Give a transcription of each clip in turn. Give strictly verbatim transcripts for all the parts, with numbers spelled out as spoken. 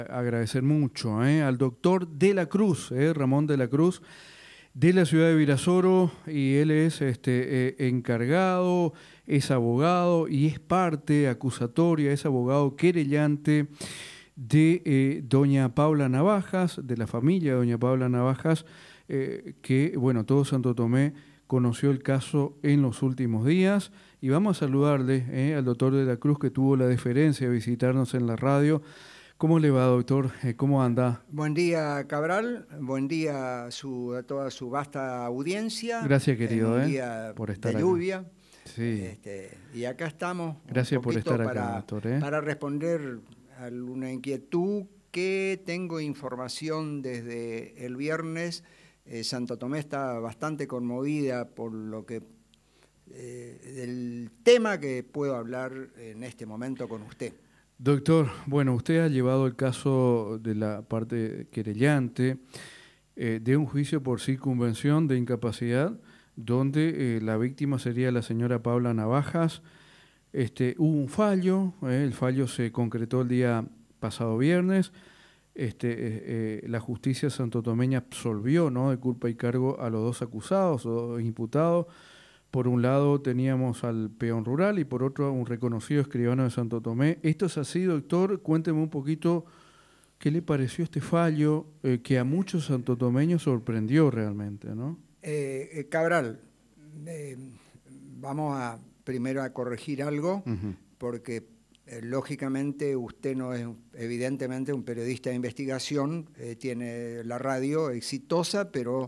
Agradecer mucho eh, al doctor de la Cruz, eh, Ramón de la Cruz, de la ciudad de Virasoro, y él es este, eh, encargado, es abogado y es parte acusatoria, es abogado querellante de eh, doña Paula Navajas, de la familia de doña Paula Navajas, eh, que, bueno, todo Santo Tomé conoció el caso en los últimos días. Y vamos a saludarle eh, al doctor de la Cruz, que tuvo la deferencia de visitarnos en la radio. ¿Cómo le va, doctor? ¿Cómo anda? Buen día, Cabral. Buen día a, su, a toda su vasta audiencia. Gracias, querido, en un eh, día por estar de acá. lluvia. Sí. Este, y acá estamos. Gracias un por estar para, acá, doctor. ¿eh? Para responder a una inquietud que tengo información desde el viernes. Eh, Santo Tomé está bastante conmovida por lo que eh, del tema que puedo hablar en este momento con usted. Doctor, bueno, usted ha llevado el caso de la parte querellante eh, de un juicio por circunvención de incapacidad, donde eh, la víctima sería la señora Paula Navajas. Este, hubo un fallo, eh, el fallo se concretó el día pasado viernes. Este, eh, eh, la justicia santotomeña absolvió, ¿no?, de culpa y cargo a los dos acusados, o dos imputados. Por un lado teníamos al peón rural y por otro un reconocido escribano de Santo Tomé. ¿Esto es así, doctor? Cuénteme un poquito qué le pareció este fallo eh, que a muchos santotomeños sorprendió realmente, ¿no? Eh, eh, Cabral, eh, vamos a primero a corregir algo, uh-huh. porque eh, lógicamente usted no es evidentemente un periodista de investigación, eh, tiene la radio exitosa, pero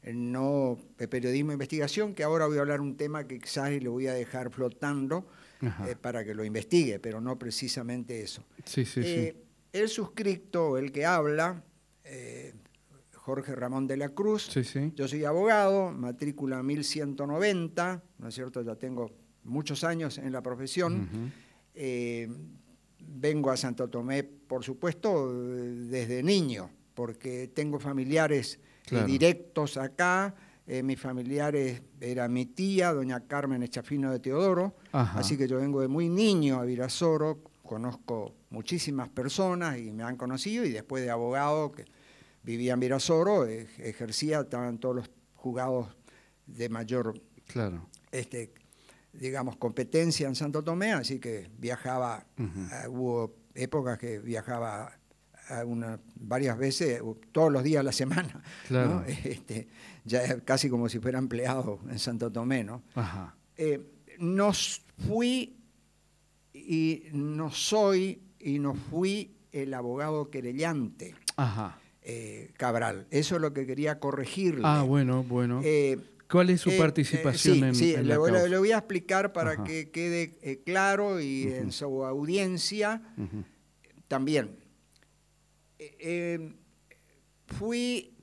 no de periodismo de investigación, que ahora voy a hablar un tema que quizás le voy a dejar flotando eh, para que lo investigue, pero no precisamente eso. Sí, sí, eh, sí. El suscripto, el que habla, eh, Jorge Ramón de la Cruz, sí, sí. Yo soy abogado, matrícula mil ciento noventa, ¿no es cierto? Ya tengo muchos años en la profesión. Uh-huh. eh, vengo a Santo Tomé, por supuesto, desde niño, porque tengo familiares Claro. Eh, directos acá. Eh, mis familiares era mi tía, doña Carmen Echafino de Teodoro, Ajá. así que yo vengo de muy niño a Virasoro, conozco muchísimas personas y me han conocido, y después de abogado, que vivía en Virasoro, eh, ejercía, estaban todos los juzgados de mayor, claro. este, digamos, competencia en Santo Tomé, así que viajaba, uh-huh. uh, hubo épocas que viajaba Una, varias veces, todos los días a la semana, claro. ¿no? este, ya casi como si fuera empleado en Santo Tomé, ¿no? Ajá. Eh, no fui y no soy y no fui el abogado querellante, Ajá. Eh, Cabral. Eso es lo que quería corregirle. Ah, bueno, bueno. Eh, ¿Cuál es su eh, participación eh, sí, en, sí, en le, la causa? Le, le voy a explicar para Ajá. que quede eh, claro y uh-huh. en su audiencia uh-huh. también. Eh, fui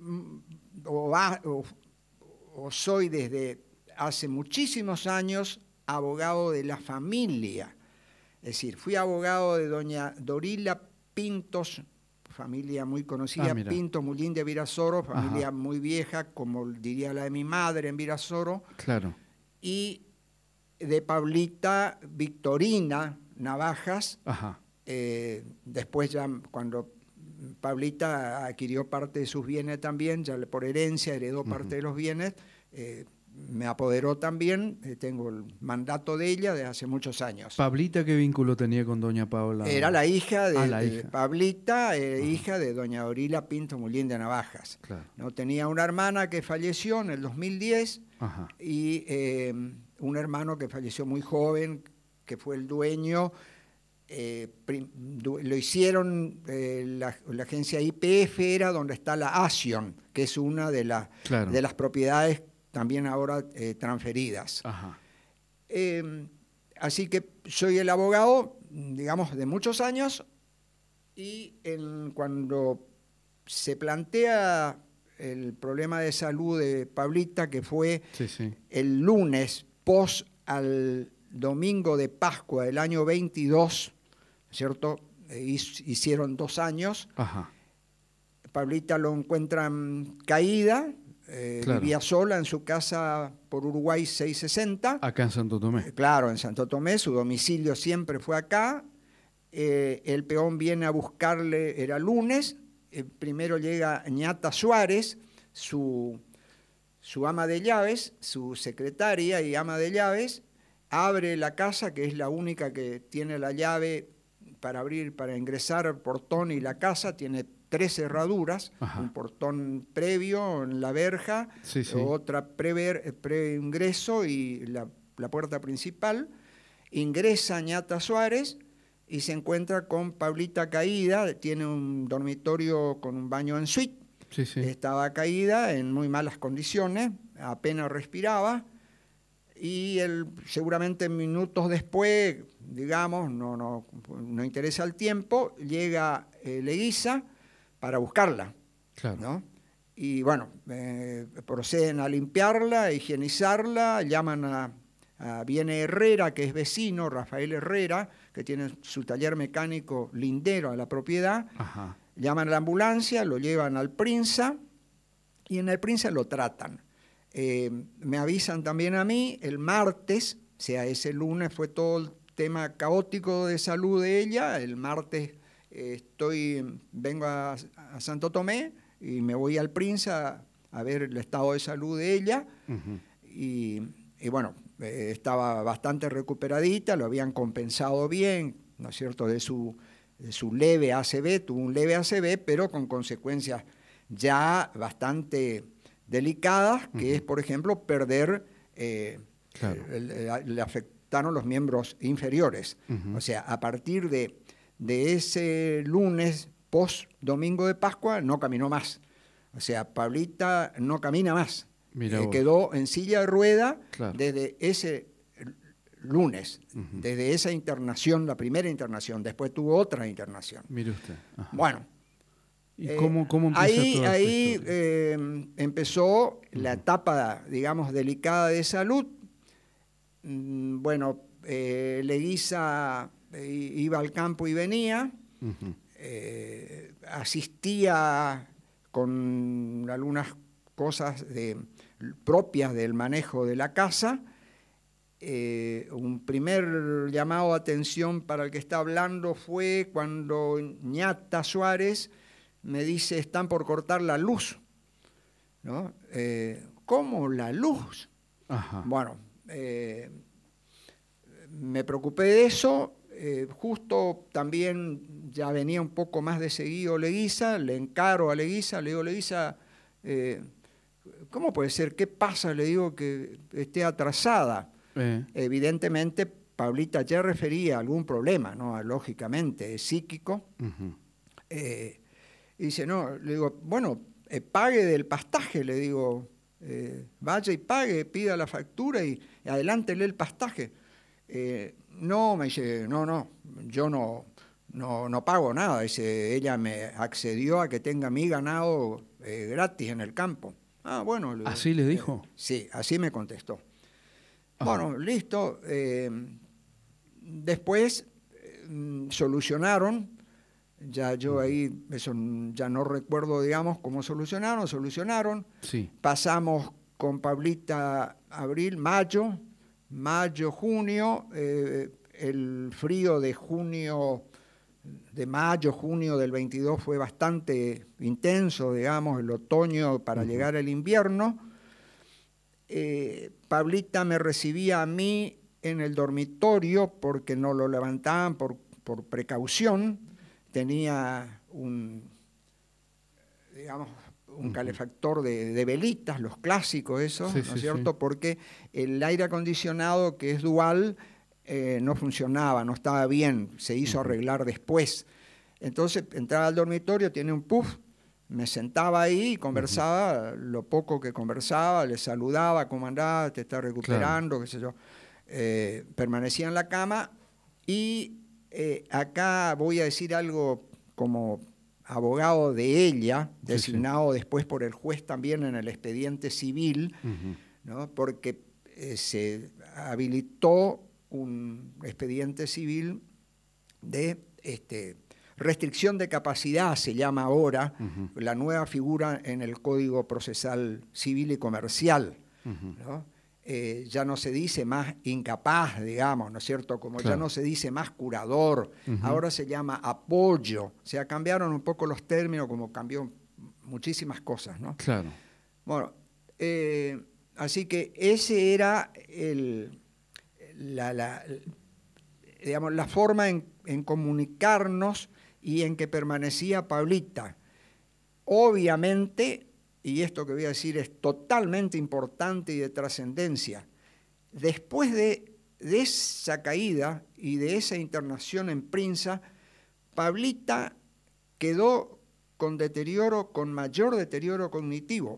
o, o, o soy desde hace muchísimos años abogado de la familia, es decir, fui abogado de doña Dorila Pintos, familia muy conocida, ah, Pintos Mullín de Virasoro, familia Ajá. muy vieja, como diría la de mi madre en Virasoro, claro. y de Paulita Victorina Navajas, Ajá. Eh, después ya cuando Pablita adquirió parte de sus bienes también, ya por herencia heredó parte uh-huh. de los bienes, eh, me apoderó también, eh, tengo el mandato de ella desde hace muchos años. ¿Pablita qué vínculo tenía con doña Paula? Era la hija de, ah, la de hija. Pablita, eh, uh-huh. hija de doña Dorila Pinto Mullín de Navajas. Claro. ¿No? Tenía una hermana que falleció en el dos mil diez uh-huh. y eh, un hermano que falleció muy joven, que fue el dueño. Eh, lo hicieron, eh, la, la agencia I P F era donde está la Asion, que es una de, la, claro. de las propiedades también ahora eh, transferidas. Ajá. Eh, así que soy el abogado, digamos, de muchos años, y en, cuando se plantea el problema de salud de Pablita, que fue sí, sí. el lunes post al domingo de Pascua del año veintidós, ¿cierto? Hicieron dos años. Ajá. Pablita lo encuentran caída, eh, claro. vivía sola en su casa por Uruguay seiscientos sesenta. Acá en Santo Tomé. Eh, claro, en Santo Tomé, su domicilio siempre fue acá. eh, el peón viene a buscarle, era lunes, eh, primero llega Ñata Suárez, su, su ama de llaves, su secretaria y ama de llaves, abre la casa, que es la única que tiene la llave para abrir, para ingresar al portón y la casa, tiene tres cerraduras, Ajá. un portón previo en la verja, sí, sí. otra pre-ingreso pre y la, la puerta principal. Ingresa Ñata Suárez y se encuentra con Pablita caída, tiene un dormitorio con un baño en suite, sí, sí. estaba caída en muy malas condiciones, apenas respiraba, y él, seguramente minutos después, digamos, no, no, no interesa el tiempo, llega eh, Leguiza para buscarla, claro. ¿no? Y bueno, eh, proceden a limpiarla, a higienizarla, llaman a, a... Viene Herrera, que es vecino, Rafael Herrera, que tiene su taller mecánico lindero a la propiedad, Ajá. llaman a la ambulancia, lo llevan al Prinza, y en el Prinza lo tratan. Eh, me avisan también a mí, el martes, o sea, ese lunes fue todo el tema caótico de salud de ella, el martes eh, estoy, vengo a, a Santo Tomé y me voy al Prinza a, a ver el estado de salud de ella, uh-huh. y, y bueno, eh, estaba bastante recuperadita, lo habían compensado bien, ¿no es cierto?, de su, de su leve A C V, tuvo un leve A C V, pero con consecuencias ya bastante delicadas, que uh-huh. es, por ejemplo, perder, eh, claro. eh, le afectaron los miembros inferiores. Uh-huh. O sea, a partir de, de ese lunes post-domingo de Pascua, no caminó más. O sea, Pablita no camina más. Eh, quedó en silla de rueda claro. desde ese lunes, uh-huh. desde esa internación, la primera internación. Después tuvo otra internación. Mire usted. Ajá. Bueno. ¿Y cómo, cómo empieza ahí toda ahí esta eh, empezó uh-huh. la etapa, digamos, delicada de salud. Mm, bueno, eh, Leguiza eh, iba al campo y venía, uh-huh. eh, asistía con algunas cosas de, propias del manejo de la casa. Eh, un primer llamado de atención para el que está hablando fue cuando Ñata Suárez me dice, están por cortar la luz, ¿no? Eh, ¿Cómo la luz? Ajá. Bueno, eh, me preocupé de eso, eh, justo también ya venía un poco más de seguido Leguiza, le encaro a Leguiza, le digo, Leguiza, eh, ¿cómo puede ser? ¿Qué pasa? Le digo que esté atrasada. Eh. Evidentemente, Pablita ya refería a algún problema, ¿no? Lógicamente, es psíquico. Uh-huh. eh, Y dice, no, le digo, bueno, eh, pague del pastaje, le digo, eh, vaya y pague, pida la factura y, y adelántele el pastaje. Eh, no, me dice, no, no, yo no, no, no pago nada. Dice, ella me accedió a que tenga mi ganado eh, gratis en el campo. Ah, bueno. Le, ¿Así le dijo? Eh, sí, así me contestó. Ah. Bueno, listo. Eh, después eh, solucionaron. Ya yo ahí, eso ya no recuerdo, digamos, cómo solucionaron, solucionaron. Sí. Pasamos con Pablita abril, mayo, mayo, junio, eh, el frío de junio, de mayo, junio del veintidós fue bastante intenso, digamos, el otoño para uh-huh. llegar al invierno. Eh, Pablita me recibía a mí en el dormitorio porque no lo levantaban por, por precaución. Tenía un, digamos, un uh-huh. calefactor de, de velitas, los clásicos esos, sí, ¿no es sí, cierto? Sí. Porque el aire acondicionado, que es dual, eh, no funcionaba, no estaba bien, se hizo uh-huh. arreglar después. Entonces entraba al dormitorio, tiene un puff, me sentaba ahí y conversaba, uh-huh. lo poco que conversaba, le saludaba, ¿cómo andás? ¿Te estás recuperando? Claro. Qué sé yo. Eh, permanecía en la cama y... Eh, acá voy a decir algo como abogado de ella, designado sí, sí. después por el juez también en el expediente civil, uh-huh. ¿no? Porque eh, se habilitó un expediente civil de este, restricción de capacidad, se llama ahora, uh-huh. la nueva figura en el Código Procesal Civil y Comercial, uh-huh. ¿no? eh, ya no se dice más incapaz, digamos, ¿no es cierto? Como claro. ya no se dice más curador, uh-huh. ahora se llama apoyo. O sea, cambiaron un poco los términos, como cambió muchísimas cosas, ¿no? Claro. Bueno, eh, así que ese era el, la, la, digamos, la forma en, en comunicarnos y en que permanecía Pablita. Obviamente, y esto que voy a decir es totalmente importante y de trascendencia, después de, de esa caída y de esa internación en Prinza, Pablita quedó con deterioro, con mayor deterioro cognitivo.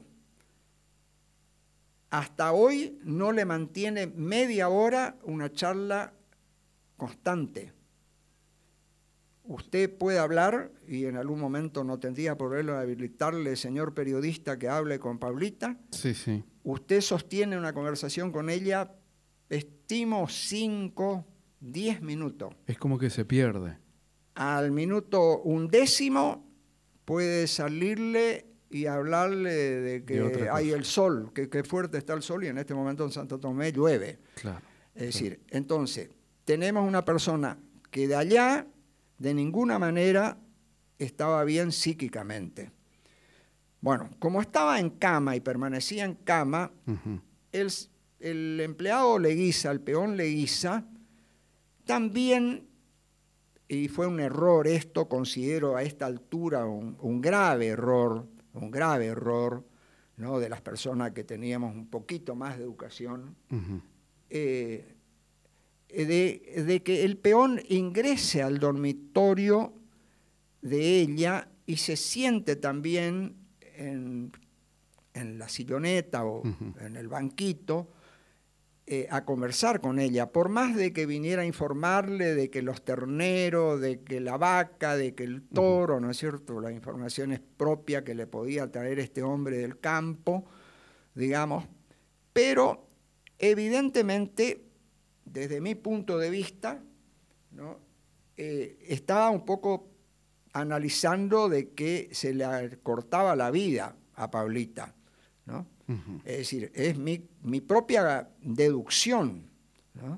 Hasta hoy no le mantiene media hora una charla constante. Usted puede hablar, y en algún momento no tendría problema de habilitarle, señor periodista, que hable con Pablita. Sí, sí. Usted sostiene una conversación con ella, estimo cinco, diez minutos. Es como que se pierde. Al minuto undécimo puede salirle y hablarle de que de hay el sol, que, que fuerte está el sol, y en este momento en Santo Tomé llueve. Claro. Es decir, claro. Entonces, tenemos una persona que de allá de ninguna manera estaba bien psíquicamente. Bueno, como estaba en cama y permanecía en cama, uh-huh. el, el empleado Leguiza, el peón Leguiza, también, y fue un error esto, considero a esta altura un, un grave error, un grave error, ¿no?, de las personas que teníamos un poquito más de educación, uh-huh. eh, De, de que el peón ingrese al dormitorio de ella y se siente también en, en la silloneta o uh-huh. en el banquito eh, a conversar con ella, por más de que viniera a informarle de que los terneros, de que la vaca, de que el toro, uh-huh. ¿no es cierto?, las informaciones propias que le podía traer este hombre del campo, digamos, pero evidentemente, desde mi punto de vista, ¿no?, eh, estaba un poco analizando de que se le cortaba la vida a Pablita, ¿no? Uh-huh. Es decir, es mi, mi propia deducción, ¿no?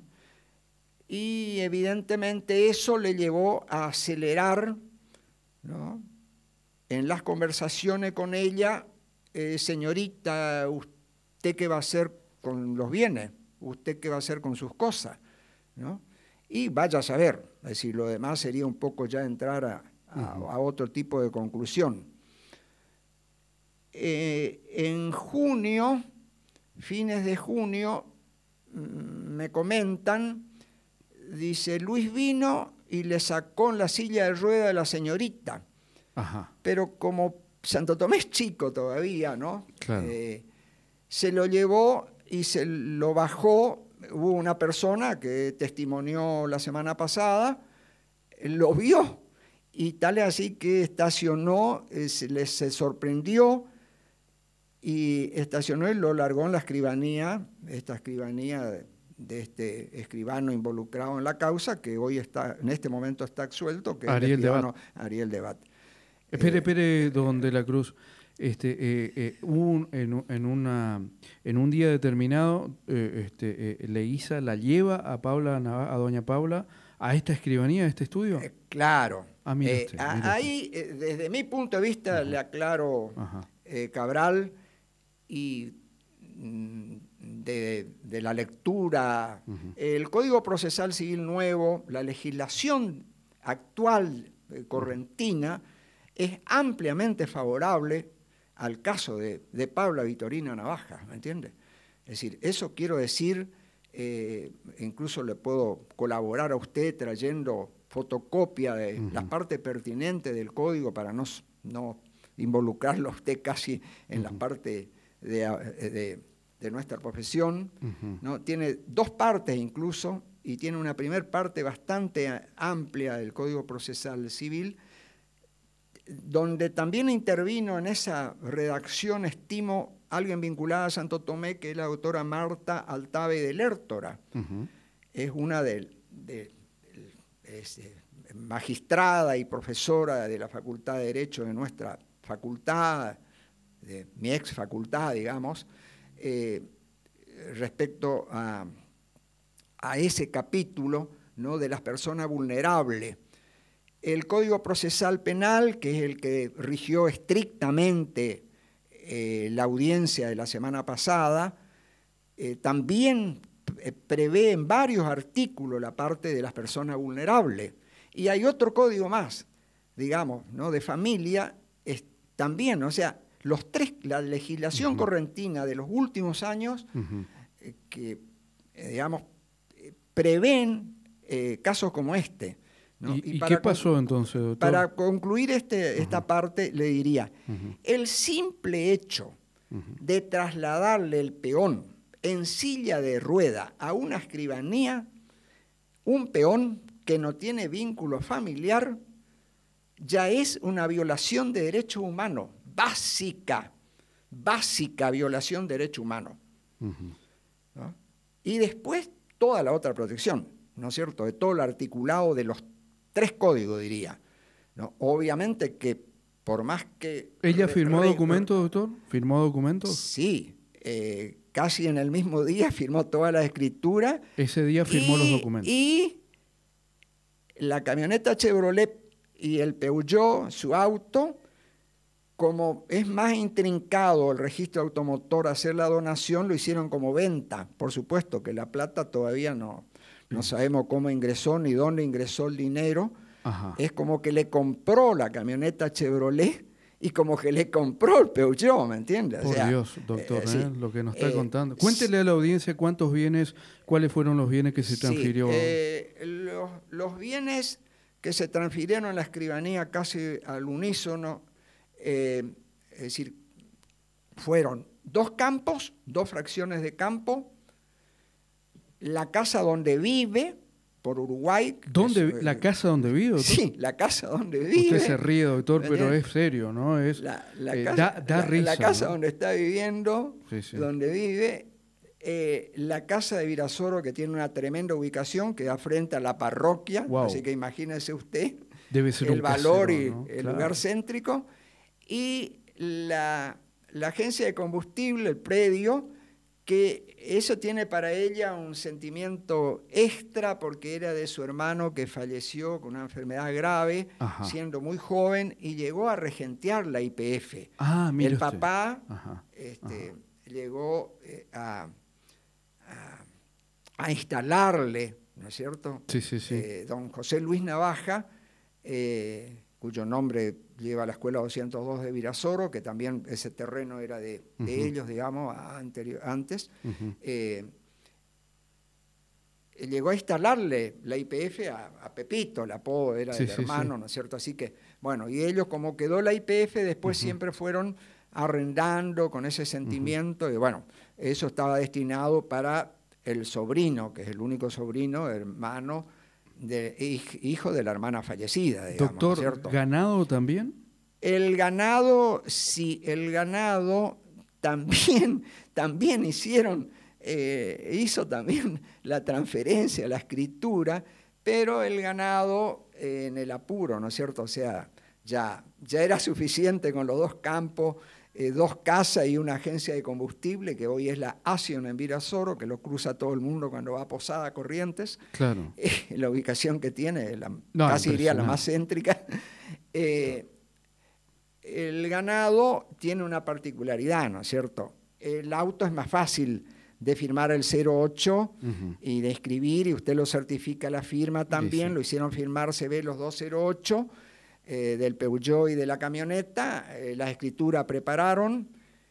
Y evidentemente eso le llevó a acelerar, ¿no?, en las conversaciones con ella, eh, señorita, ¿usted qué va a hacer con los bienes? ¿Usted qué va a hacer con sus cosas? ¿No? Y vaya a saber, es decir, lo demás sería un poco ya entrar a, a, uh-huh. a otro tipo de conclusión. Eh, en junio, fines de junio, me comentan, dice, Luis vino y le sacó en la silla de rueda a la señorita. Ajá. Pero como Santo Tomé es chico todavía, ¿no? Claro. Eh, se lo llevó y se lo bajó. Hubo una persona que testimonió la semana pasada, lo vio, y tal es así que estacionó, eh, se, les, se sorprendió, y estacionó y lo largó en la escribanía, esta escribanía de, de este escribano involucrado en la causa, que hoy está, en este momento está absuelto, que Ariel es el escribano Debat. Ariel Debat. Espere, eh, espere, don De la Cruz. Este, eh, eh, un, en, en, una, en un día determinado, eh, este, eh, Leguiza la lleva a Paula, a doña Paula, a esta escribanía, a este estudio. Eh, claro. Ah, mire eh, usted, a, mire ahí, eh, desde mi punto de vista, uh-huh. le aclaro, eh, Cabral, y mm, de, de la lectura, uh-huh. el Código Procesal Civil nuevo, la legislación actual eh, correntina, uh-huh. es ampliamente favorable al caso de, de Paula Vitorina Navaja, ¿me entiende? Es decir, eso quiero decir, eh, incluso le puedo colaborar a usted trayendo fotocopia de uh-huh. las partes pertinentes del código para no, no involucrarlo a usted casi en uh-huh. la parte de, de, de nuestra profesión, uh-huh. ¿no? Tiene dos partes incluso, y tiene una primera parte bastante amplia del Código Procesal Civil, donde también intervino en esa redacción, estimo, alguien vinculada a Santo Tomé, que es la doctora Marta Altave de Lertora. Uh-huh. Es una de, de, de es, eh, magistrada y profesora de la Facultad de Derecho de nuestra facultad, de mi ex facultad, digamos. Eh, respecto a, a ese capítulo, ¿no?, de las personas vulnerables. El Código Procesal Penal, que es el que rigió estrictamente eh, la audiencia de la semana pasada, eh, también prevé en varios artículos la parte de las personas vulnerables. Y hay otro código más, digamos, ¿no?, de familia, es, también, o sea, los tres, la legislación uh-huh. correntina de los últimos años, uh-huh. eh, que, eh, digamos, eh, prevén eh, casos como este. ¿no? ¿Y, y, y qué pasó entonces, doctor? Para concluir este, esta uh-huh. parte, le diría, uh-huh. el simple hecho uh-huh. de trasladarle el peón en silla de rueda a una escribanía, un peón que no tiene vínculo familiar, ya es una violación de derechos humanos, básica, básica violación de derechos humanos. Uh-huh. ¿no? Y después toda la otra protección, ¿no es cierto?, de todo el articulado de los tres códigos, diría. ¿no? Obviamente que por más que... ¿Ella firmó re, documentos, doctor? ¿Firmó documentos? Sí, eh, casi en el mismo día firmó toda la escritura. Ese día firmó y, los documentos. Y la camioneta Chevrolet y el Peugeot, su auto, como es más intrincado el registro automotor hacer la donación, lo hicieron como venta. Por supuesto que la plata todavía no, no sabemos cómo ingresó ni dónde ingresó el dinero. Ajá. Es como que le compró la camioneta Chevrolet y como que le compró el Peugeot, ¿me entiendes? Por o sea, Dios, doctor, eh, sí, eh, lo que nos está eh, contando. Cuéntele a la audiencia cuántos bienes, cuáles fueron los bienes que se transfirió. Sí, eh, los, los bienes que se transfirieron a la escribanía casi al unísono, eh, es decir, fueron dos campos, dos fracciones de campo, la casa donde vive, por Uruguay. ¿Dónde, es, ¿La eh, casa donde vive, doctor? Sí, la casa donde vive. Usted se ríe, doctor, pero es serio, ¿no? Es, la, la, eh, casa, da, da la, risa, la casa ¿no? donde está viviendo, sí, sí. donde vive, eh, la casa de Virasoro, que tiene una tremenda ubicación, que da frente a la parroquia, wow. Así que imagínese usted Debe ser el un valor casero, y ¿no? el Claro. lugar céntrico, y la, la agencia de combustible, el predio, que eso tiene para ella un sentimiento extra porque era de su hermano que falleció con una enfermedad grave, Ajá. siendo muy joven, y llegó a regentear la I P F. Ah, mire el usted. papá Ajá. Este, Ajá. llegó eh, a, a, a instalarle, ¿no es cierto? Sí, sí, sí. Eh, don José Luis Navaja, eh, cuyo nombre lleva la Escuela doscientos dos de Virasoro, que también ese terreno era de, de uh-huh. ellos, digamos, anterior, antes, uh-huh. eh, llegó a instalarle la I P F a, a Pepito, el apodo era sí, del sí, hermano, sí. ¿no es cierto? Así que, bueno, y ellos como quedó la I P F, después uh-huh. siempre fueron arrendando con ese sentimiento, uh-huh. y bueno, eso estaba destinado para el sobrino, que es el único sobrino, hermano, de, hijo de la hermana fallecida, digamos. Doctor, ¿cierto? ¿ganado también? El ganado, sí, el ganado también, también hicieron, eh, hizo también la transferencia, la escritura, pero el ganado eh, en el apuro, ¿no es cierto? O sea, ya, ya era suficiente con los dos campos, eh, dos casas y una agencia de combustible, que hoy es la Asion en Virasoro, que lo cruza todo el mundo cuando va a Posada, Corrientes. Claro. Eh, la ubicación que tiene, la, no, casi diría la más céntrica. Eh, el ganado tiene una particularidad, ¿no es cierto? El auto es más fácil de firmar el cero ocho uh-huh. y de escribir, y usted lo certifica la firma también, sí, sí. Lo hicieron firmar, se ve los dos cero ocho, Eh, del Peugeot y de la camioneta, eh, la escritura prepararon,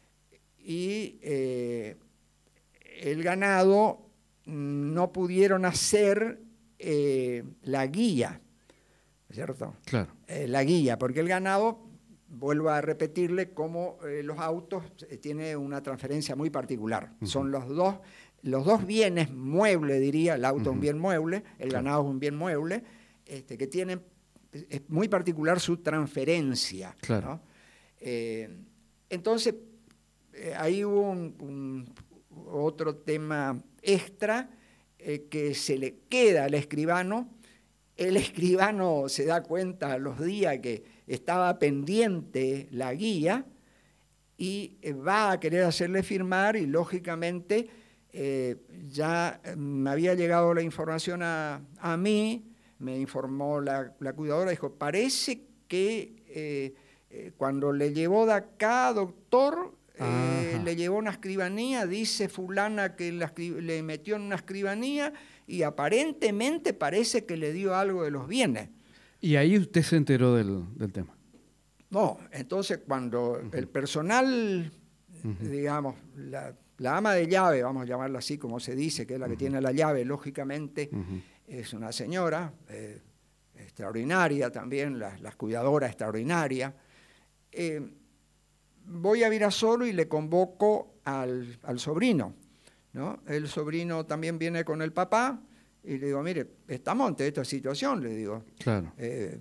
y eh, el ganado no pudieron hacer eh, la guía, ¿cierto? Claro. Eh, la guía, porque el ganado, vuelvo a repetirle, como eh, los autos, eh, tiene una transferencia muy particular. Uh-huh. Son los dos, los dos bienes muebles, diría, el auto es uh-huh. un bien mueble, el claro. ganado es un bien mueble, este, que tienen es muy particular su transferencia. Claro. ¿no? Eh, entonces, eh, ahí hubo un, un, otro tema extra eh, que se le queda al escribano. El escribano se da cuenta a los días que estaba pendiente la guía y va a querer hacerle firmar, y lógicamente eh, ya me había llegado la información a, a mí, me informó la, la cuidadora, dijo, parece que eh, eh, cuando le llevó de acá, doctor, eh, le llevó una escribanía, dice fulana que la, le metió en una escribanía y aparentemente parece que le dio algo de los bienes. Y ahí usted se enteró del, del tema. No, entonces cuando uh-huh. el personal, uh-huh. digamos, la, la ama de llave, vamos a llamarla así como se dice, que es la que uh-huh. tiene la llave, lógicamente, uh-huh. es una señora eh, extraordinaria también, la, la cuidadora extraordinaria. Eh, voy a Virasoro y le convoco al, al sobrino, ¿no? El sobrino también viene con el papá y le digo, mire, estamos ante esta situación, le digo. Claro. Eh,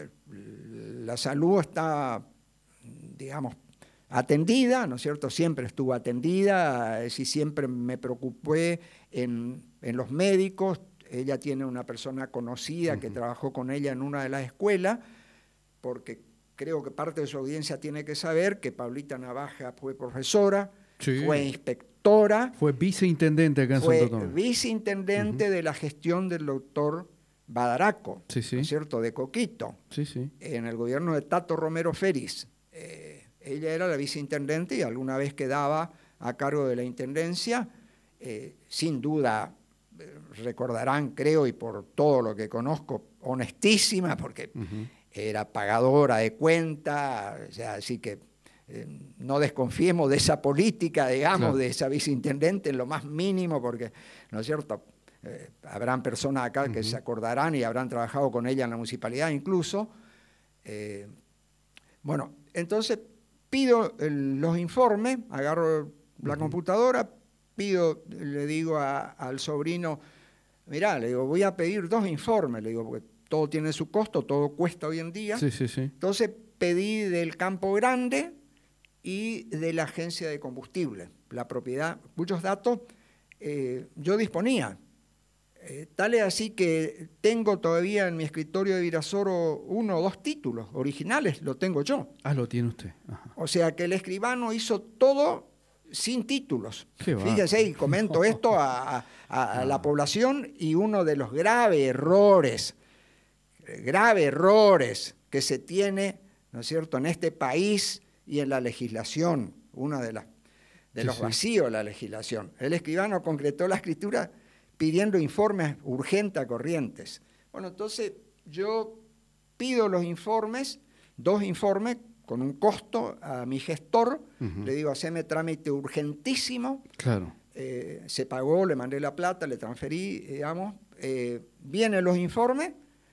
la salud está, digamos, atendida, ¿no es cierto? Siempre estuvo atendida, sí, siempre me preocupé en, en los médicos. Ella tiene una persona conocida uh-huh. que trabajó con ella en una de las escuelas, porque creo que parte de su audiencia tiene que saber que Paulita Navaja fue profesora, sí. fue inspectora. Fue viceintendente acá en Santo Tomé. Fue viceintendente uh-huh. de la gestión del doctor Badaraco, sí, sí. ¿no es cierto?, de Coquito, sí, sí. en el gobierno de Tato Romero Félix. Eh, ella era la viceintendente y alguna vez quedaba a cargo de la intendencia, eh, sin duda, eh, recordarán, creo, y por todo lo que conozco, honestísima, porque uh-huh. era pagadora de cuenta, o sea, así que eh, no desconfiemos de esa política, digamos, claro. de esa viceintendente en lo más mínimo, porque, ¿no es cierto?, Eh, habrán personas acá que uh-huh. se acordarán y habrán trabajado con ella en la municipalidad incluso. Eh, bueno, entonces pido el, los informes, agarro la uh-huh. computadora, pido, le digo a, al sobrino, mirá, le digo, voy a pedir dos informes, le digo, porque todo tiene su costo, todo cuesta hoy en día. Sí, sí, sí. Entonces pedí del Campo Grande y de la agencia de combustible, la propiedad, muchos datos eh, yo disponía. Eh, tal es así que tengo todavía en mi escritorio de Virasoro uno o dos títulos originales, lo tengo yo. Ah, lo tiene usted. Ajá. O sea que el escribano hizo todo sin títulos. Fíjese, y comento esto a, a, a ah. la población, y uno de los graves errores, graves errores que se tiene, ¿no es cierto?, en este país y en la legislación, uno de, la, de sí, los vacíos de la legislación. El escribano concretó la escritura pidiendo informes urgentes a Corrientes. Bueno, entonces yo pido los informes, dos informes con un costo a mi gestor, uh-huh. le digo, haceme trámite urgentísimo. Claro. Eh, se pagó, le mandé la plata, le transferí, digamos, eh, vienen los informes,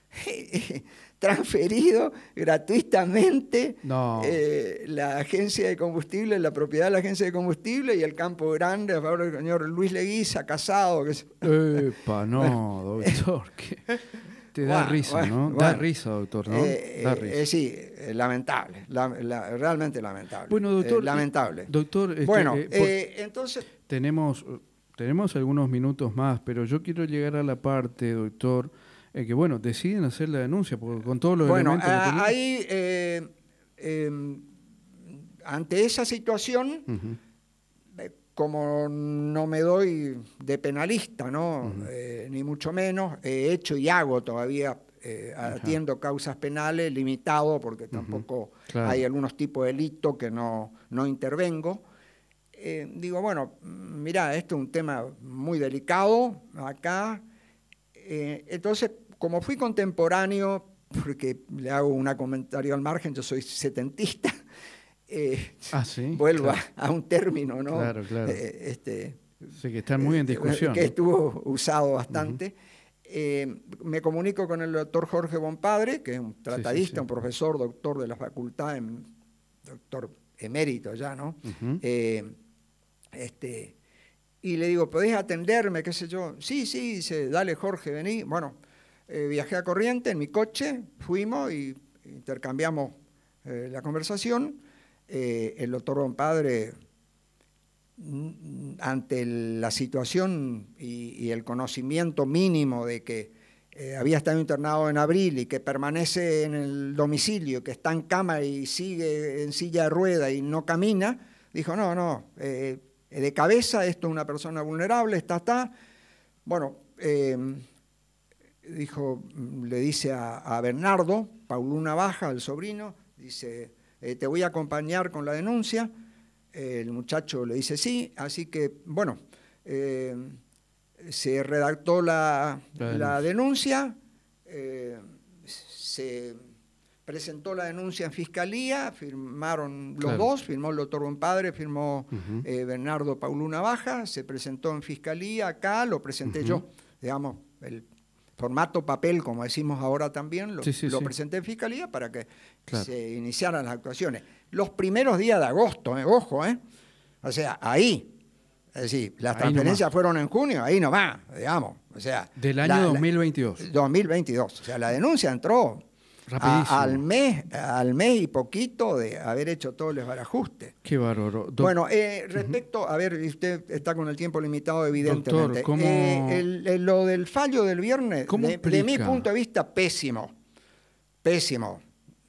transferido gratuitamente no. eh, la agencia de combustible, la propiedad de la agencia de combustible y el Campo Grande a favor del señor Luis Leguiza, casado. Que es... Epa, no, doctor. ¿Qué? Te da bueno, risa, bueno, ¿no? Bueno, da risa, doctor, ¿no? Eh, da risa. Eh, sí, eh, lamentable, la, la, realmente lamentable. Bueno, doctor. Eh, lamentable. Doctor, este, bueno, eh, eh, entonces... Tenemos, tenemos algunos minutos más, pero yo quiero llegar a la parte, doctor, Eh, que bueno, deciden hacer la denuncia porque con todos los bueno, elementos. Bueno, ahí, eh, eh, ante esa situación, uh-huh. eh, como no me doy de penalista, ¿no? Uh-huh. eh, ni mucho menos, he hecho y hago todavía, eh, uh-huh. atiendo causas penales, limitado, porque tampoco uh-huh. claro. hay algunos tipos de delitos que no, no intervengo. Eh, digo, bueno, mirá, esto es un tema muy delicado acá. Eh, entonces, como fui contemporáneo, porque le hago un comentario al margen, yo soy setentista, eh, ah, ¿sí? vuelvo claro. a, a un término, ¿no? Claro, claro. Eh, este, sí, que están muy en discusión. Que ¿no? estuvo usado bastante. Uh-huh. eh, me comunico con el doctor Jorge Bonpadre, que es un tratadista, sí, sí, sí. un profesor, doctor de la facultad, doctor emérito ya, ¿no? Uh-huh. Eh, este... Y le digo, ¿podés atenderme? ¿Qué sé yo? Sí, sí, dice, dale Jorge, vení. Bueno, eh, viajé a Corrientes en mi coche, fuimos y intercambiamos eh, la conversación. Eh, el doctor Bonpadre, ante la situación y, y el conocimiento mínimo de que eh, había estado internado en abril y que permanece en el domicilio, que está en cama y sigue en silla de rueda y no camina, dijo, no, no, eh, de cabeza, esto es una persona vulnerable, está, está. Bueno, eh, dijo, le dice a, a Bernardo, Paulú Navaja, el sobrino, dice, eh, te voy a acompañar con la denuncia. Eh, el muchacho le dice sí, así que, bueno, eh, se redactó la, la, la denuncia, eh, se presentó la denuncia en fiscalía, firmaron los claro. dos, firmó el doctor Bonpadre, firmó uh-huh. eh, Bernardo Paulú Navaja, se presentó en fiscalía acá, lo presenté uh-huh. yo, digamos, el formato papel, como decimos ahora también, lo, sí, sí, lo sí. presenté en fiscalía para que claro. se iniciaran las actuaciones. Los primeros días de agosto, eh, ojo, eh, o sea, ahí. Es decir, las ahí transferencias nomás. Fueron en junio, ahí nomás, digamos. O sea, del año la, dos mil veintidós. La, dos mil veintidós. O sea, la denuncia entró a, al, mes, al mes y poquito de haber hecho todo el desbarajuste. Qué bárbaro. Do bueno, eh, respecto, uh-huh. a ver, usted está con el tiempo limitado, evidentemente. Doctor, ¿cómo... eh, el, el, lo del fallo del viernes, de, de mi punto de vista, pésimo. Pésimo.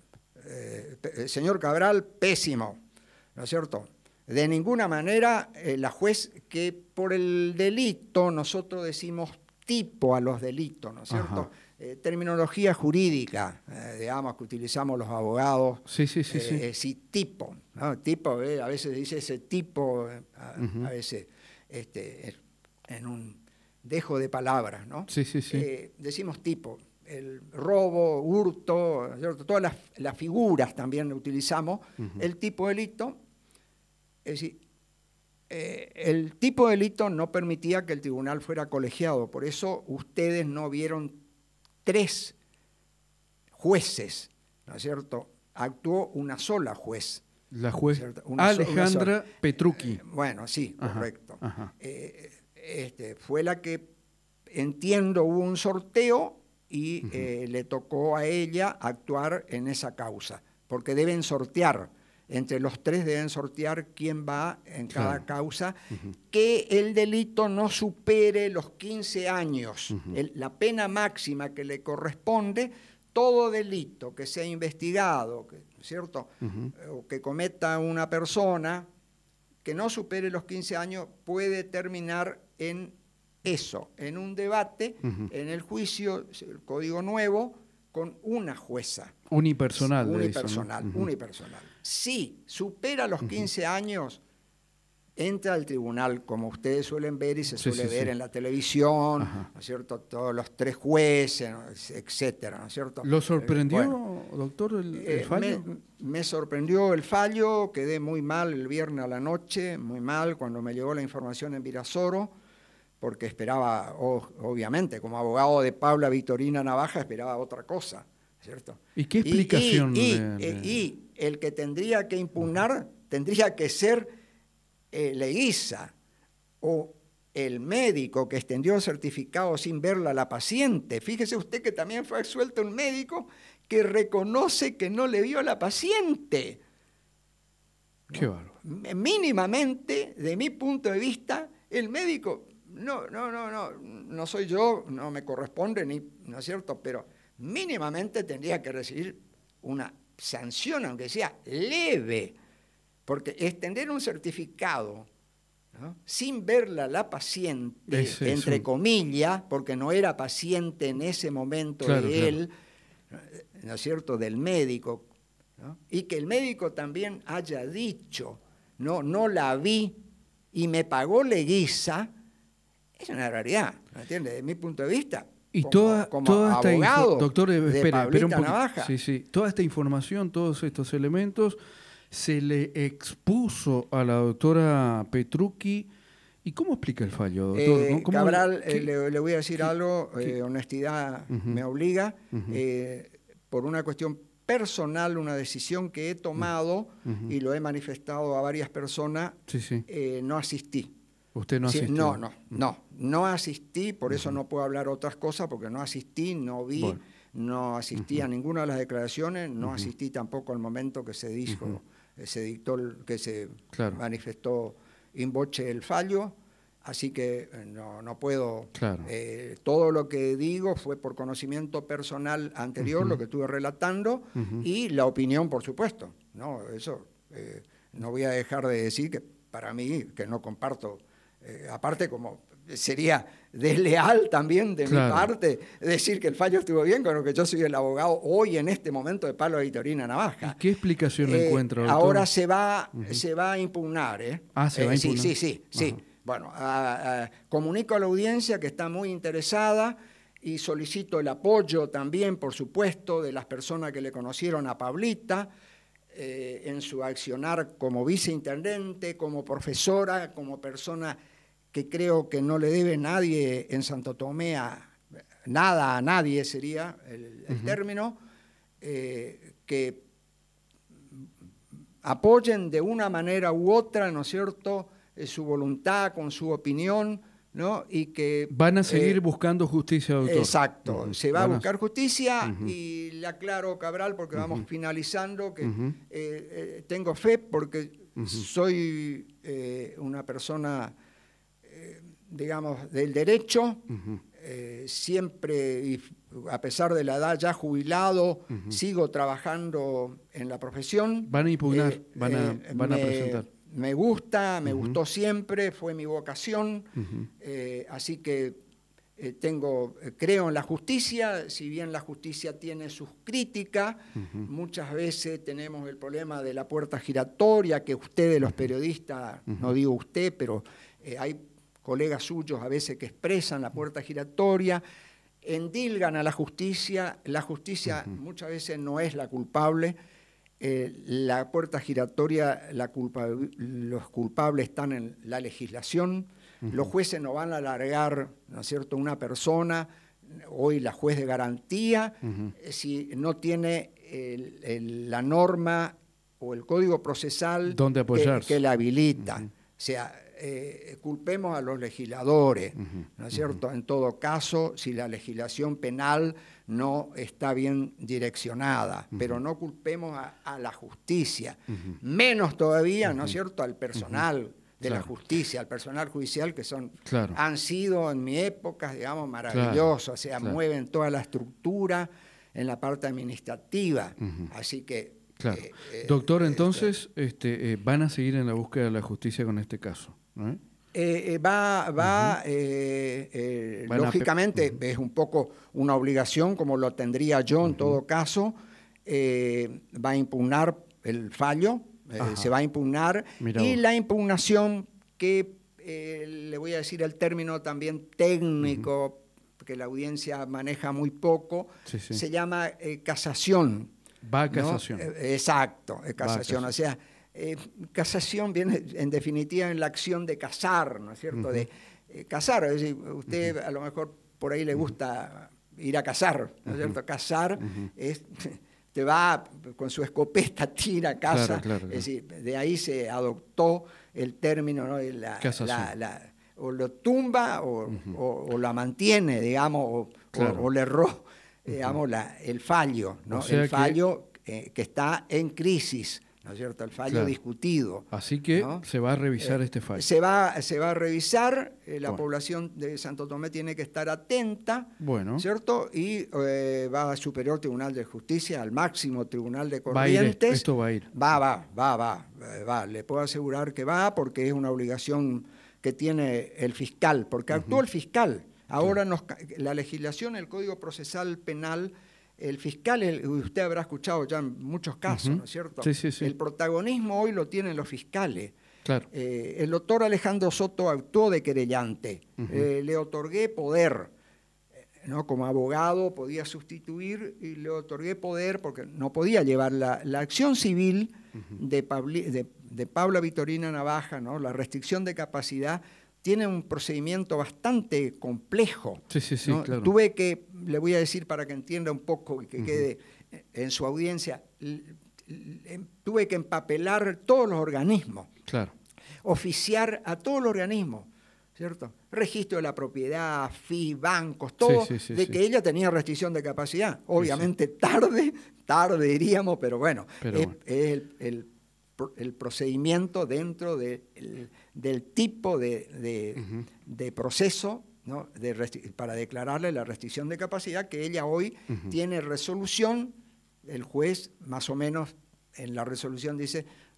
Eh, señor Cabral, pésimo. ¿No es cierto? De ninguna manera, eh, la juez, que por el delito, nosotros decimos tipo a los delitos, ¿no es cierto? Eh, terminología jurídica, eh, digamos, que utilizamos los abogados. Sí, sí, sí. Eh, sí. Eh, sí tipo, ¿no? Tipo, eh, a veces dice ese tipo, eh, a, uh-huh. a veces este, en un dejo de palabras, ¿no? Sí, sí, sí. Eh, decimos tipo. El robo, hurto, ¿no es cierto? Todas las, las figuras también utilizamos. Uh-huh. El tipo de delito. Es decir, eh, el tipo de delito no permitía que el tribunal fuera colegiado, por eso ustedes no vieron tres jueces, ¿no es cierto? Actuó una sola juez. La juez una Alejandra so Petrucchi. Eh, bueno, sí, ajá, correcto. Ajá. Eh, este, fue la que, entiendo, hubo un sorteo y uh-huh. eh, le tocó a ella actuar en esa causa, porque deben sortear. Entre los tres deben sortear quién va en cada claro. causa, uh-huh. que el delito no supere los quince años. Uh-huh. El, la pena máxima que le corresponde, todo delito que sea investigado, que, ¿cierto? Uh-huh. o que cometa una persona que no supere los quince años, puede terminar en eso, en un debate, uh-huh. en el juicio, el código nuevo, con una jueza. Unipersonal. Unipersonal, eso, ¿no? unipersonal. Si supera los quince uh-huh. años, entra al tribunal, como ustedes suelen ver y se sí, suele sí, ver sí. en la televisión, ¿no es cierto? Todos los tres jueces, etcétera, ¿no es cierto? ¿Lo sorprendió, eh, bueno, doctor, el, el eh, fallo? Me, me sorprendió el fallo, quedé muy mal el viernes a la noche, muy mal cuando me llegó la información en Virasoro, porque esperaba, oh, obviamente, como abogado de Paula Victorina Navaja, esperaba otra cosa, ¿cierto? ¿Y qué explicación? Y, y, de, y, de... y el que tendría que impugnar tendría que ser eh, Leguiza o el médico que extendió el certificado sin verla a la paciente. Fíjese usted que también fue absuelto un médico que reconoce que no le vio a la paciente. Qué bárbaro. Mínimamente, de mi punto de vista, el médico... No, no, no, no, no soy yo, no me corresponde, ni, ¿no es cierto? Pero mínimamente tendría que recibir una sanción, aunque sea leve, porque extender un certificado, ¿no? sin verla la paciente, es, es entre un... comillas, porque no era paciente en ese momento claro, de él, claro. ¿no es cierto?, del médico, ¿no? Y que el médico también haya dicho, no, no la vi y me pagó Leguiza. Es una realidad, ¿me entiende? Desde mi punto de vista, y como, toda, como toda abogado esta doctor, espere, de Pablita espere un poquito. Navaja. Sí, sí. Toda esta información, todos estos elementos, se le expuso a la doctora Petrucchi. ¿Y cómo explica el fallo, doctor? Eh, ¿Cómo, Cabral, qué, eh, le, le voy a decir qué, algo, qué? Eh, honestidad uh-huh. me obliga, uh-huh. eh, por una cuestión personal, una decisión que he tomado uh-huh. y lo he manifestado a varias personas, sí, sí. Eh, no asistí. ¿Usted no asistió? Sí, no, no, no, no asistí, por uh-huh. eso no puedo hablar otras cosas, porque no asistí, no vi, bueno. no asistí uh-huh. a ninguna de las declaraciones, no uh-huh. asistí tampoco al momento que se dijo, uh-huh. se dictó, que se claro. manifestó in voce el fallo, así que no, no puedo, claro. eh, todo lo que digo fue por conocimiento personal anterior, uh-huh. lo que estuve relatando, uh-huh. y la opinión, por supuesto, no, eso, eh, no voy a dejar de decir que para mí, que no comparto, eh, aparte como sería desleal también de claro. mi parte decir que el fallo estuvo bien, con lo que yo soy el abogado hoy en este momento de Pablo Vitorina Navaja. ¿Y qué explicación eh, encuentra, doctor? Ahora se va, uh-huh. se va a impugnar. ¿eh? Ah, se eh, va a impugnar. Sí, sí, sí. sí. Bueno, a, a, comunico a la audiencia que está muy interesada y solicito el apoyo también, por supuesto, de las personas que le conocieron a Pablita eh, en su accionar como viceintendente, como profesora, como persona que creo que no le debe nadie en Santo Tomé a nada a nadie sería el, el uh-huh. término, eh, que apoyen de una manera u otra, ¿no es cierto?, eh, su voluntad, con su opinión, ¿no? Y que van a seguir eh, buscando justicia, doctor. Exacto, uh-huh. se va van a buscar justicia uh-huh. y le aclaro, Cabral, porque uh-huh. vamos finalizando, que uh-huh. eh, eh, tengo fe porque uh-huh. soy eh, una persona digamos, del derecho, uh-huh. eh, siempre, y a pesar de la edad ya jubilado, uh-huh. sigo trabajando en la profesión. Van a impugnar, eh, van, a, eh, van me, a presentar. Me gusta, me uh-huh. gustó siempre, fue mi vocación, uh-huh. eh, así que eh, tengo, eh, creo en la justicia, si bien la justicia tiene sus críticas, uh-huh. muchas veces tenemos el problema de la puerta giratoria, que ustedes los uh-huh. periodistas, uh-huh. no digo usted, pero eh, hay colegas suyos a veces que expresan la puerta giratoria, endilgan a la justicia, la justicia uh-huh. muchas veces no es la culpable, eh, la puerta giratoria, la culpa, los culpables están en la legislación, uh-huh. los jueces no van a alargar, ¿no es cierto?, una persona, hoy la juez de garantía, uh-huh. eh, si no tiene el, el, la norma o el código procesal que, que la habilita. Uh-huh. O sea, Eh, culpemos a los legisladores, uh-huh, ¿no es cierto? Uh-huh. En todo caso, si la legislación penal no está bien direccionada, uh-huh. pero no culpemos a, a la justicia, uh-huh. menos todavía, uh-huh. ¿no es cierto?, al personal uh-huh. de claro. la justicia, al personal judicial, que son claro. han sido en mi época, digamos, maravillosos, claro. o sea, claro. mueven toda la estructura en la parte administrativa, uh-huh. así que... Claro. Eh, Doctor, entonces este, eh, van a seguir en la búsqueda de la justicia con este caso, ¿no? Eh, eh, va, va uh-huh. eh, eh, lógicamente, pe- uh-huh. es un poco una obligación, como lo tendría yo en uh-huh. todo caso, eh, va a impugnar el fallo, eh, se va a impugnar, Mirá y vos. La impugnación que, eh, le voy a decir el término también técnico, uh-huh. que la audiencia maneja muy poco, sí, sí. se llama eh, casación. Va a casación. ¿No? Eh, exacto, es casación. O sea, eh, casación viene en definitiva en la acción de casar, ¿no es cierto? Uh-huh. De eh, casar, es decir, usted uh-huh. a lo mejor por ahí le gusta uh-huh. ir a cazar, ¿no es cierto? Uh-huh. Cazar uh-huh. es, te va con su escopeta, tira, caza. Claro, claro, claro. Es decir, de ahí se adoptó el término, ¿no? La, la, la, o lo tumba o, uh-huh. o, o la mantiene, digamos, o, claro. o, o le erró. digamos, la, el fallo, ¿no? O sea el fallo que... Eh, que está en crisis, ¿no es cierto? El fallo claro. discutido. Así que ¿no? se va a revisar eh, este fallo. Se va, se va a revisar, eh, la bueno. población de Santo Tomé tiene que estar atenta, bueno. ¿cierto? Y eh, va al Superior Tribunal de Justicia, al máximo Tribunal de Corrientes. Va a ir, esto va a ir. Va, va, va, va, va. Le puedo asegurar que va, porque es una obligación que tiene el fiscal, porque uh-huh. actuó el fiscal. Ahora nos, la legislación, el Código Procesal Penal, el fiscal, el, usted habrá escuchado ya en muchos casos, uh-huh. ¿no es cierto? Sí, sí, sí. El protagonismo hoy lo tienen los fiscales. Claro. Eh, el doctor Alejandro Soto actuó de querellante. Uh-huh. Eh, le otorgué poder, ¿no? Como abogado podía sustituir y le otorgué poder porque no podía llevar la, la acción civil uh-huh. de, Pabli, de, de Paula Vitorina Navaja, ¿no? La restricción de capacidad. Tiene un procedimiento bastante complejo. Sí, sí, sí, ¿no? claro. Tuve que, le voy a decir para que entienda un poco y que uh-huh. quede en su audiencia, tuve que empapelar todos los organismos. Claro. Oficiar a todos los organismos, ¿cierto? Registro de la propiedad, F I, bancos, todo, sí, sí, sí, de sí. que ella tenía restricción de capacidad. Obviamente sí, sí. tarde, tarde diríamos, pero bueno, pero es, bueno. es el, el el procedimiento dentro de, el, del tipo de, de, uh-huh. de proceso, ¿no? de restri- para declararle la restricción de capacidad que ella hoy uh-huh. tiene resolución. El juez más o menos en la resolución dice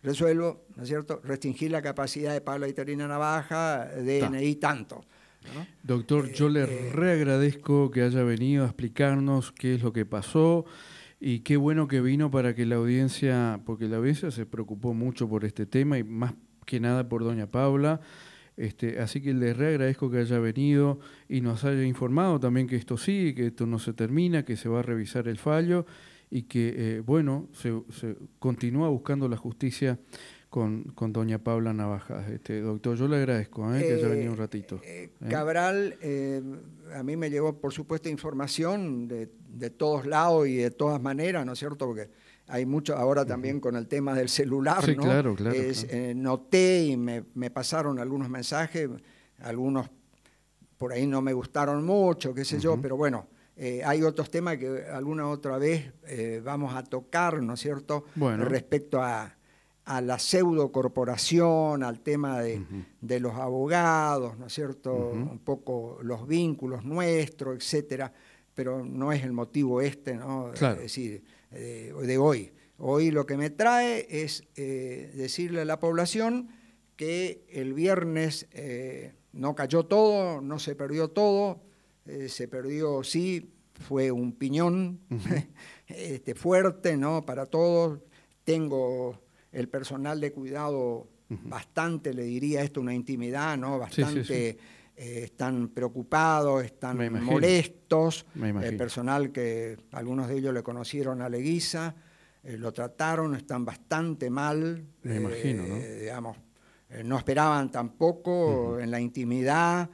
resuelvo, ¿no es cierto?, restringir la capacidad de Pablo Vitorina Navaja, D N I tanto. ¿no? Doctor, yo le eh, reagradezco que haya venido a explicarnos qué es lo que pasó y qué bueno que vino para que la audiencia, porque la audiencia se preocupó mucho por este tema y más que nada por doña Paula. Este, así que le reagradezco que haya venido y nos haya informado también que esto sigue, que esto no se termina, que se va a revisar el fallo y que, eh, bueno, se, se continúa buscando la justicia con, con doña Paula Navaja. Este, doctor, yo le agradezco eh, que haya venido un ratito. Eh, eh, Cabral, eh, a mí me llegó, por supuesto, información de, de todos lados y de todas maneras, ¿no es cierto?, porque hay mucho ahora también con el tema del celular, sí, ¿no? Claro, claro. Es, claro. Eh, noté y me, me pasaron algunos mensajes, algunos por ahí no me gustaron mucho, qué sé uh-huh. yo, pero bueno, eh, hay otros temas que alguna otra vez eh, vamos a tocar, ¿no es cierto?, bueno. respecto a, a la pseudocorporación, al tema de, uh-huh. de los abogados, ¿no es cierto?, uh-huh. un poco los vínculos nuestros, etcétera, pero no es el motivo este, ¿no? Claro. Es decir, de, de hoy. Hoy lo que me trae es eh, decirle a la población que el viernes eh, no cayó todo, no se perdió todo, eh, se perdió, sí, fue un piñón uh-huh. este, fuerte, ¿no?, para todos. Tengo el personal de cuidado uh-huh. bastante, le diría esto, una intimidad, ¿no?, bastante... Sí, sí, sí. Eh, están preocupados, están molestos, el personal que algunos de ellos le conocieron a Leguiza, eh, lo trataron, están bastante mal, me eh, imagino, ¿no? digamos, eh, no esperaban tampoco uh-huh. en la intimidad.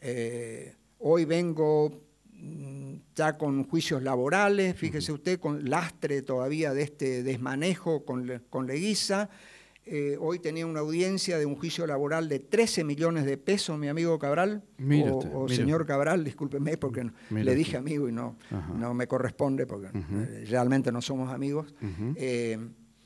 Eh, hoy vengo mm, ya con juicios laborales, fíjese uh-huh. usted, con lastre todavía de este desmanejo con, con Leguiza. Eh, hoy tenía una audiencia de un juicio laboral de trece millones de pesos, mi amigo Cabral, mire o, usted, o mire. señor Cabral, discúlpeme porque mire le dije usted. amigo y no, no me corresponde porque uh-huh. eh, realmente no somos amigos. Uh-huh. eh,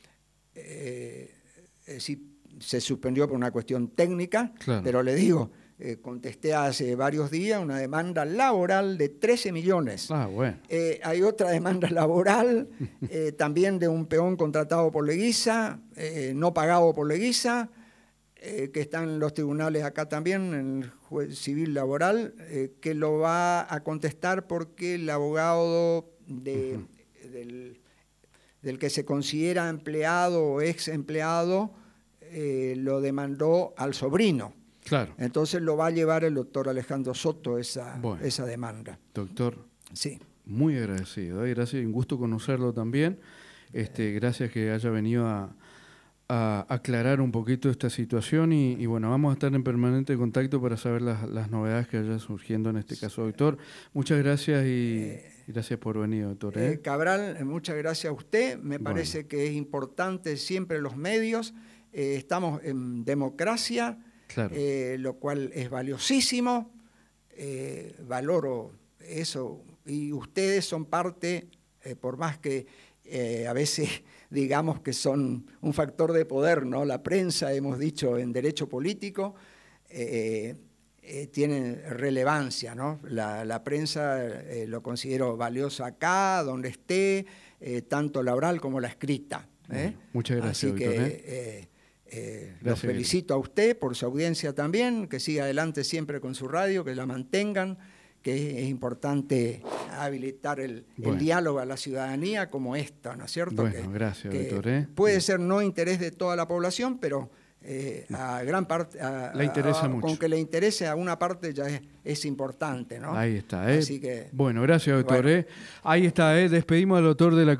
eh, eh, sí, se suspendió por una cuestión técnica, claro. pero le digo, eh, contesté hace varios días una demanda laboral de trece millones. Ah, bueno. Eh, hay otra demanda laboral eh, también de un peón contratado por Leguiza, eh, no pagado por Leguiza, eh, que está en los tribunales acá también, en el juez civil laboral, eh, que lo va a contestar porque el abogado de, uh-huh. del, del que se considera empleado o ex empleado eh, lo demandó al sobrino. Claro. Entonces lo va a llevar el doctor Alejandro Soto esa, bueno, esa demanda. Doctor, sí. muy agradecido, ¿eh? Gracias, un gusto conocerlo también. Este, gracias que haya venido a, a aclarar un poquito esta situación y, y bueno, vamos a estar en permanente contacto para saber las, las novedades que vayan surgiendo en este caso, doctor. Muchas gracias y eh, gracias por venir, doctor. ¿eh? Eh, Cabral, muchas gracias a usted. Me parece bueno. que es importante siempre los medios. Eh, estamos en democracia. Claro. Eh, lo cual es valiosísimo, eh, valoro eso, y ustedes son parte, eh, por más que eh, a veces digamos que son un factor de poder, ¿no? La prensa, hemos dicho en derecho político, eh, eh, tienen relevancia, ¿no? La, la prensa eh, lo considero valioso acá, donde esté, eh, tanto la oral como la escrita. ¿eh? Bueno, muchas gracias, Así doctor. que, ¿eh? eh, Eh, Gracias, los felicito a usted por su audiencia también, que siga adelante siempre con su radio, que la mantengan, que es, es importante habilitar el, bueno. el diálogo a la ciudadanía como esta, ¿no es cierto? Bueno, que, gracias, que doctor. ¿eh? Puede ser no interés de toda la población, pero eh, a gran parte, a, le interesa a, mucho. Con que le interese a una parte ya es, es importante, ¿no? Ahí está. ¿eh? Así que, bueno, gracias, doctor. Bueno. ¿eh? Ahí está, ¿eh? Despedimos al doctor de la